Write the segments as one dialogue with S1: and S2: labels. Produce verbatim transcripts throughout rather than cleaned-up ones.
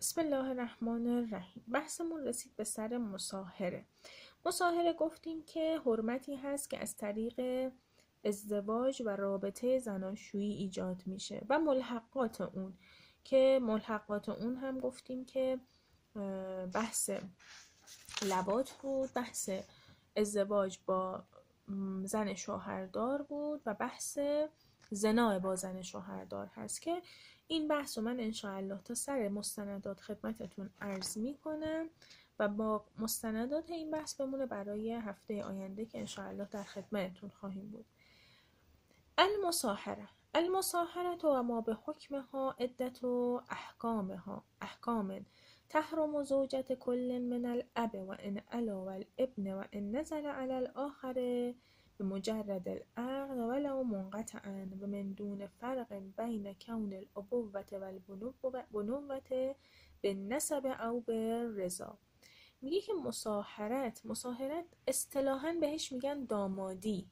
S1: بسم الله الرحمن الرحیم. بحثمون رسید به سر مصاهره. مصاهره گفتیم که حرمتی هست که از طریق ازدواج و رابطه زناشویی ایجاد میشه و ملحقات اون که ملحقات اون هم گفتیم که بحث لواط بود، بحث ازدواج با زن شوهردار بود و بحث زنا با زن شوهردار هست که این بحث رو من انشاءالله تا سر مستندات خدمتتون عرض می کنم و با مستندات این بحث بمونه برای هفته آینده که انشاءالله در خدمتتون خواهیم بود. المصاهره المصاهره و ما به حکمها عدت و احکامها احکام تحرم زوجة كل من الأب وإن علا والابن وإن نزل على الآخر بمجرد العقد ولو منقطعا و من دون فرق بین کون الأبوة والبنوة بالنسب او بالرضا. میگه که مصاهرت مصاهرت اصطلاحاً بهش میگن دامادی،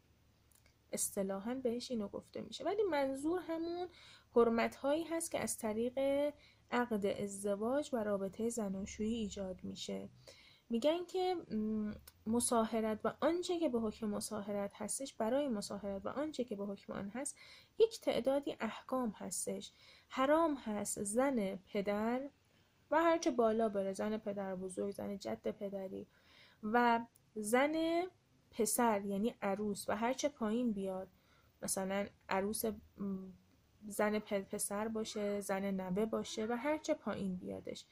S1: اصطلاحاً بهش اینو گفته میشه، ولی منظور همون حرمت هایی هست که از طریق عقد ازدواج و رابطه زناشویی ایجاد میشه. میگن که مصاهرت و آنچه که به حکم مصاهرت هستش، برای مصاهرت و آنچه که به حکم آن هست یک تعدادی احکام هستش. حرام هست زن پدر و هرچه بالا بره، زن پدر بزرگ، زن جد پدری و زن پسر یعنی عروس و هرچه پایین بیاد، مثلا عروس زن پسر باشه، زن نوه باشه و هرچه پایین بیادش،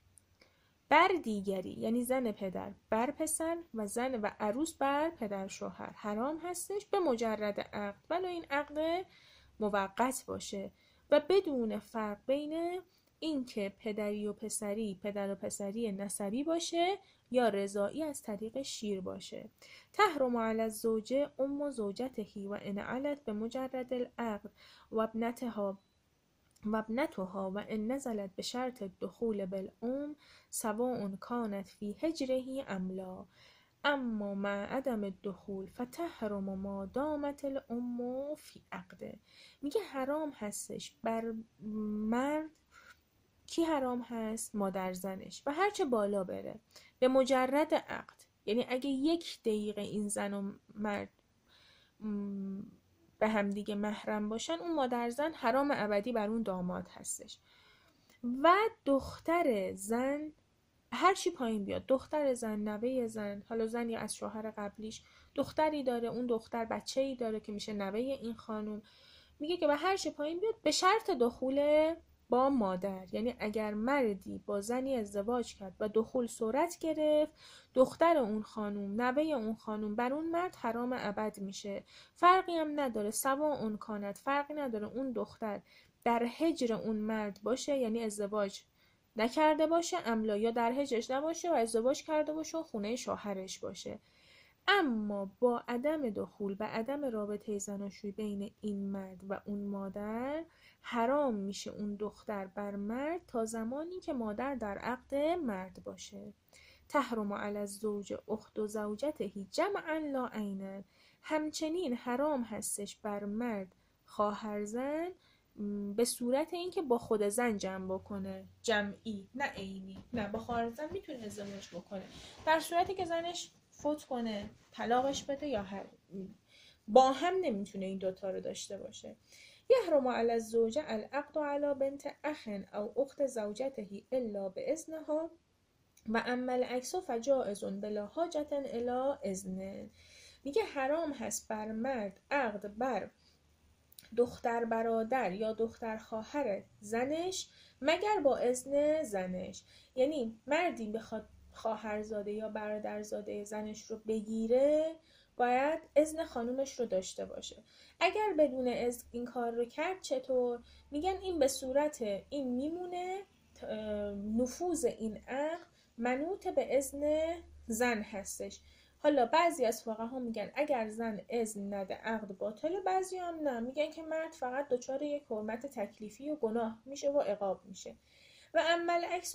S1: بر دیگری یعنی زن پدر بر پسر و زن و عروس بر پدر شوهر حرام هستش به مجرد عقد، ولو این عقد موقت باشه و بدون فرق بین این که پدری و پسری پدر و پسری نسبی باشه یا رضاعی از طریق شیر باشه. تحرم علی الزوجه ام زوجته و ان علت به مجرد العقد و ابنتها و ابنتها و ان نزلت به شرط الدخول بالام سواء كانت فی هجره ام لا، اما مع عدم الدخول فتحرم ما دامت الام فی عقده. میگه حرام هستش بر مرد، کی حرام هست؟ مادر زنش و هرچه بالا بره به مجرد عقد، یعنی اگه یک دقیقه این زن و مرد به هم دیگه محرم باشن، اون مادر زن حرام ابدی بر اون داماد هستش. و دختر زن هر چی پایین بیاد، دختر زن، نوه زن، حالا زنی از شوهر قبلیش دختری داره، اون دختر بچه‌ای داره که میشه نوه این خانم، میگه که به هر چی پایین بیاد به شرط دخول با مادر، یعنی اگر مردی با زنی ازدواج کرد و دخول صورت گرفت، دختر اون خانوم، نوه اون خانوم بر اون مرد حرام ابد میشه. فرقی هم نداره، سوا اون کانت، فرقی نداره اون دختر در هجر اون مرد باشه یعنی ازدواج نکرده باشه، املا یا در هجرش نباشه و ازدواج کرده باشه و خونه شوهرش باشه. اما با عدم دخول و عدم رابطه زناشویی بین این مرد و اون مادر حرام میشه اون دختر بر مرد تا زمانی که مادر در عقد مرد باشه. تحرم علی الزوج اخت زوجته جمعا لا عینا، همچنین حرام هستش بر مرد خواهر زن به صورت اینکه با خود زن جمع بکنه، جمعی نه عینی، نه با خواهر زن میتونه ازدواج بکنه در صورتی که زنش فوت کنه، طلاقش بده یا هر با هم نمیتونه این دوتا رو داشته باشه. یحرم علی الزوجه العقد علی بنت اخ او اخت زوجته الا باذنها و اما العکس فجائز بلا حاجة الی اذن. میگه حرام هست بر مرد عقد بر دختر برادر یا دختر خواهر زنش مگر با اذن زنش، یعنی مردی بخواد خواهرزاده یا برادرزاده زنش رو بگیره باید اذن خانومش رو داشته باشه. اگر بدون اذن این کار رو کرد چطور؟ میگن این به صورت این میمونه نفوذ این عقد منوط به اذن زن هستش. حالا بعضی از فقها میگن اگر زن اذن نده عقد باطله، بعضی هم نه، میگن که مرد فقط دچار یک حرمت تکلیفی و گناه میشه و عقاب میشه. و اما العکس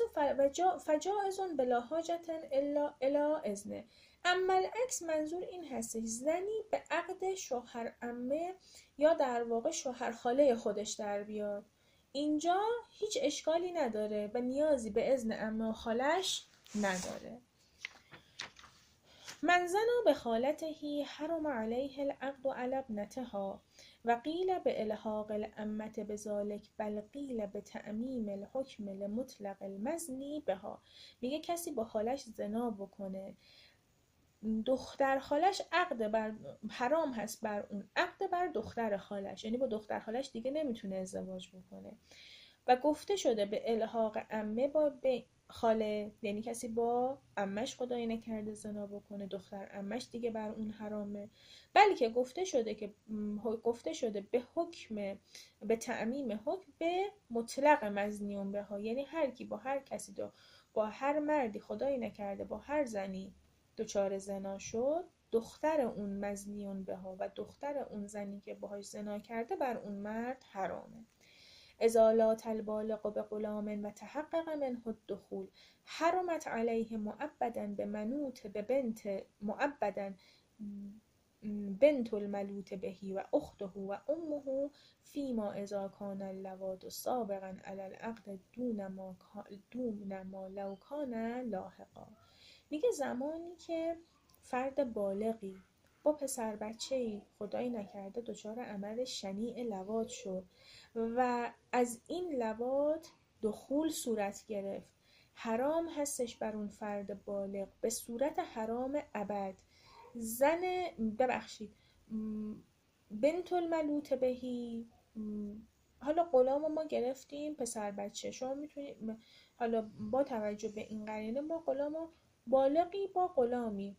S1: فجائز بلا حاجة الا الی اذن. اما العکس منظور این هستش زنی به عقد شوهر عمه یا در واقع شوهر خاله خودش در بیاد، اینجا هیچ اشکالی نداره و نیازی به اذن عمه و خالش نداره. من زنا به خالته حرم علیه العقد علی ابنتها و قیل به الحاق العمه بذالک بل قیل به تعمیم الحکم لمطلق المزنی بها. میگه کسی با خالش زنا بکنه، دختر خالش عقد بر حرام هست بر اون، عقد بر دختر خالش، یعنی با دختر خالش دیگه نمیتونه ازدواج بکنه. و گفته شده به الحاق عمه با به خاله، یعنی کسی با عمش خدایی نکرده زنا بکنه، دختر عمش دیگه بر اون حرامه. بلکه گفته شده که گفته شده به حکم به تعمیم حکم به مطلق مزنیون بها، یعنی هر کی با هر کسی دو با هر مردی خدایی نکرده با هر زنی دچار زنا شد، دختر اون مزنیون بها و دختر اون زنی که باهاش زنا کرده بر اون مرد حرامه. ازالات البالغ به غلام و تحقق منه الدخول حرمت علیه مؤبدا به منوط به بنت مؤبدا بنت الملوط بهی و اخته و امه فیما اذا کان اللواد سابقا علی العقد دون ما دون ما لو کان لاحقا. میگه زمانی که فرد بالغی با پسر بچه‌ای خدایی نکرده دچار عمل شنیع لواط شد و از این لواط دخول صورت گرفت، حرام هستش بر اون فرد بالغ به صورت حرام ابد. زن ببخشید بنت الملوط بهی، حالا غلام ما گرفتیم پسر بچه، شما میتونید حالا با توجه به این قرینه ما غلام بالغی با غلامی،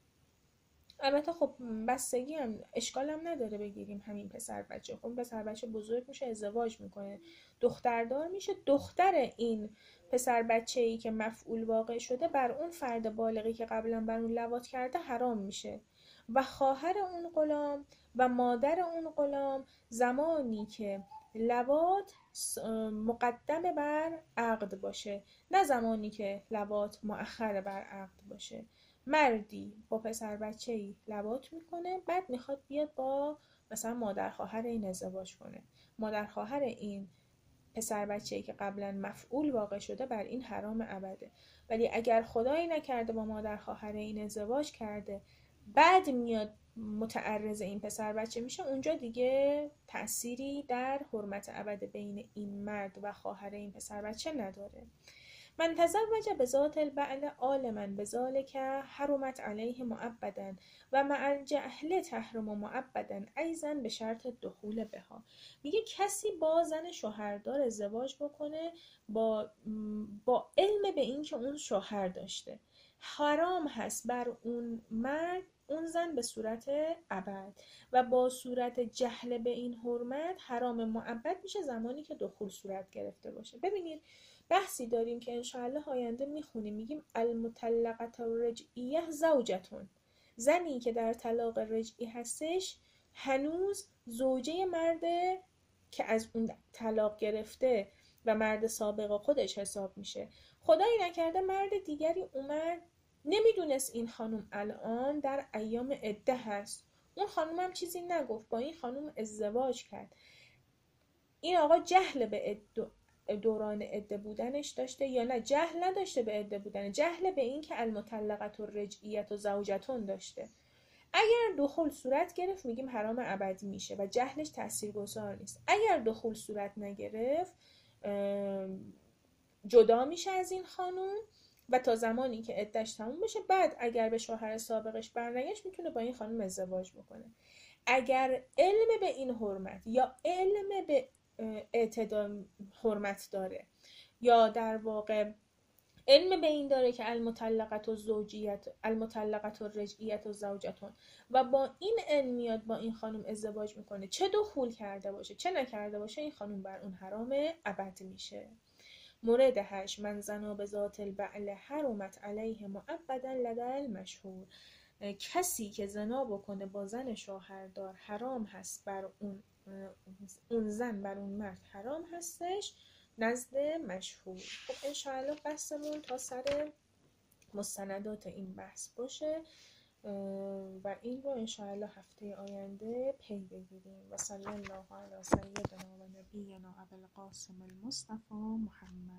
S1: البته خب بستگی هم اشکال هم نداره بگیریم همین پسر بچه، خب پسر بچه بزرگ میشه ازدواج میکنه دختردار میشه، دختر این پسر بچه‌ای که مفعول واقع شده بر اون فرد بالغی که قبلا بر اون لواط کرده حرام میشه و خواهر اون غلام و مادر اون غلام زمانی که لواط مقدم بر عقد باشه، نه زمانی که لواط مؤخر بر عقد باشه. مردی با پسر بچه‌ای لواط میکنه، بعد میخواد بیاد با مثلا مادر خواهر این ازدواج کنه، مادر خواهر این پسر بچه‌ای که قبلا مفعول واقع شده بر این حرام ابده. ولی اگر خدایی نکرده با مادر خواهر این ازدواج کرده بعد میاد متعرض این پسر بچه میشه، اونجا دیگه تأثیری در حرمت ابد بین این مرد و خواهر این پسر بچه نداره. من تزوج به ذات البعل عالما بذالک حرمت علیه مؤبدا و مع الجهل تحرم مؤبدا ایضا به شرط دخول بها. میگه کسی با زن شوهردار ازدواج بکنه با با علم به این که اون شوهر داشته، حرام هست بر اون مرد اون زن به صورت ابد و با صورت جهل به این حرمت حرام مؤبد میشه زمانی که دخول صورت گرفته باشه. ببینید بحثی داریم که انشاءالله آینده میخونیم، میگیم المطلقه الرجعیه زوجتون، زنی که در طلاق رجعی هستش هنوز زوجه مرده که از اون طلاق گرفته و مرد سابق خودش حساب میشه. خدایی نکرده مرد دیگری اومد نمیدونست این خانم الان در ایام عده هست، اون خانم هم چیزی نگفت، با این خانم ازدواج کرد، این آقا جهل به عده دوران عده بودنش داشته یا نه جهل نداشته به عده بودن، جهل به این که المطلقه الرجعیه و زوجتون داشته. اگر دخول صورت گرفت میگیم حرام ابدی میشه و جهلش تاثیرگذار نیست. اگر دخول صورت نگرفت جدا میشه از این خانوم و تا زمانی که عده‌اش تموم بشه بعد اگر به شوهر سابقش برنگشت میتونه با این خانوم ازدواج بکنه. اگر علم به این حرمت یا علم به اعتدال حرمت داره یا در واقع علم به این داره که المطلقه الزوجیت المطلقه الرجعیه و زوجتون و با این علم میاد با این خانم ازدواج میکنه، چه دخول کرده باشه چه نکرده باشه این خانم بر اون حرام ابد میشه. مورد هشت من زنا به ذات البعل حرمت علیه مؤبدا لدى المشهور، کسی که زنا بکنه با زن شوهردار حرام هست بر اون اون زن بر اون مرد حرام هستش نزد مشهور. خب انشاءالله بحثمون تا سر مستندات این بحث باشه. و این رو انشاءالله هفته آینده پی بگیریم. و صلی الله علی سیدنا و نبینا ابوالقاسم المصطفى محمد.